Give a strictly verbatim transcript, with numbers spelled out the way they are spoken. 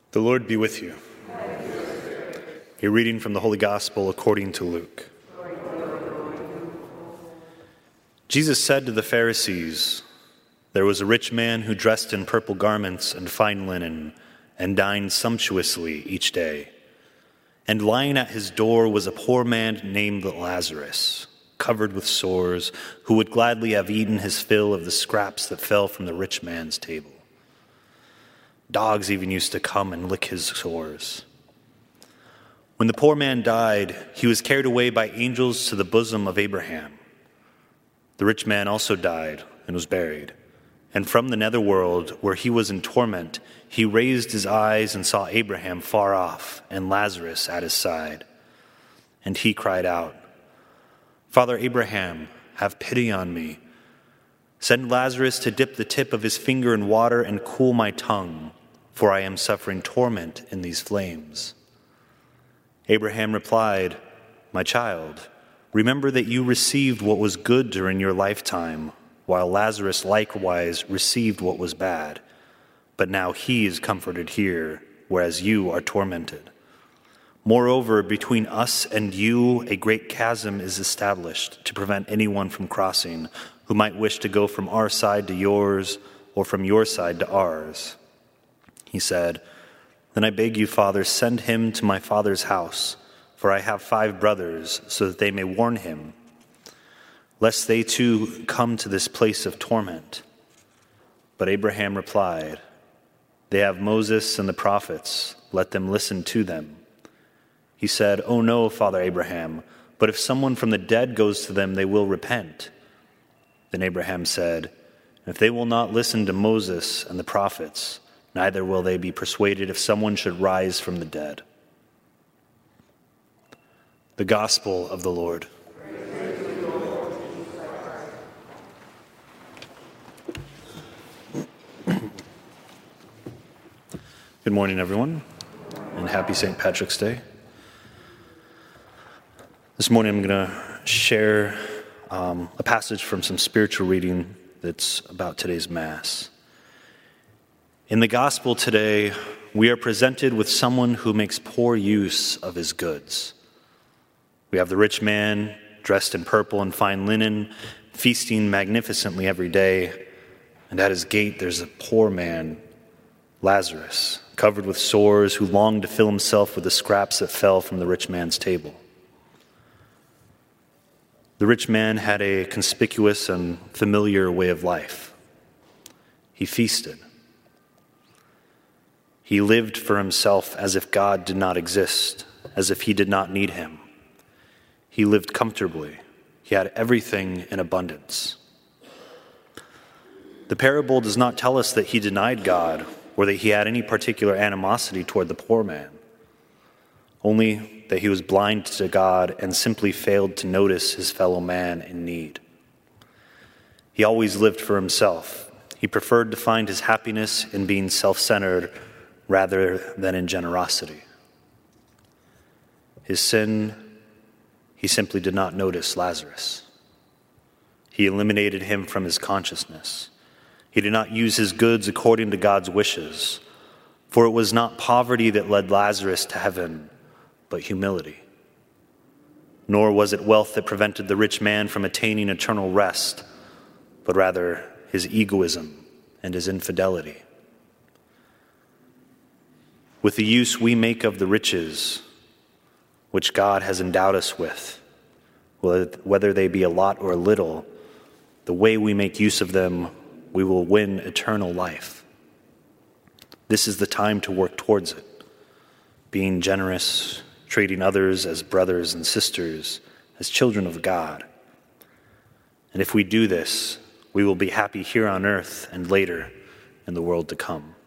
The Lord be with you. A reading from the Holy Gospel according to Luke. Jesus said to the Pharisees, "There was a rich man who dressed in purple garments and fine linen and dined sumptuously each day. And lying at his door was a poor man named Lazarus, covered with sores, who would gladly have eaten his fill of the scraps that fell from the rich man's table. Dogs even used to come and lick his sores. When the poor man died, he was carried away by angels to the bosom of Abraham. The rich man also died and was buried. And from the netherworld, where he was in torment, he raised his eyes and saw Abraham far off and Lazarus at his side. And he cried out, 'Father Abraham, have pity on me. Send Lazarus to dip the tip of his finger in water and cool my tongue, for I am suffering torment in these flames.' Abraham replied, 'My child, remember that you received what was good during your lifetime, while Lazarus likewise received what was bad. But now he is comforted here, whereas you are tormented. Moreover, between us and you a great chasm is established to prevent anyone from crossing who might wish to go from our side to yours or from your side to ours.' He said, 'Then I beg you, Father, send him to my father's house, for I have five brothers, so that they may warn him, lest they too come to this place of torment.' But Abraham replied, 'They have Moses and the prophets, let them listen to them.' He said, 'Oh no, Father Abraham, but if someone from the dead goes to them, they will repent.' Then Abraham said, 'If they will not listen to Moses and the prophets, neither will they be persuaded if someone should rise from the dead.'" The Gospel of the Lord. Good morning, everyone, and happy Saint Patrick's Day. This morning I'm going to share um, a passage from some spiritual reading that's about today's Mass. In the Gospel today, we are presented with someone who makes poor use of his goods. We have the rich man dressed in purple and fine linen, feasting magnificently every day, and at his gate there's a poor man, Lazarus, covered with sores, who longed to fill himself with the scraps that fell from the rich man's table. The rich man had a conspicuous and familiar way of life. He feasted. He lived for himself as if God did not exist, as if he did not need him. He lived comfortably. He had everything in abundance. The parable does not tell us that he denied God or that he had any particular animosity toward the poor man, only that he was blind to God and simply failed to notice his fellow man in need. He always lived for himself. He preferred to find his happiness in being self-centered rather than in generosity. His sin, he simply did not notice Lazarus. He eliminated him from his consciousness. He did not use his goods according to God's wishes, for it was not poverty that led Lazarus to heaven, but humility. Nor was it wealth that prevented the rich man from attaining eternal rest, but rather his egoism and his infidelity. With the use we make of the riches which God has endowed us with, whether they be a lot or a little, the way we make use of them, we will win eternal life. This is the time to work towards it, being generous, treating others as brothers and sisters, as children of God. And if we do this, we will be happy here on earth and later in the world to come.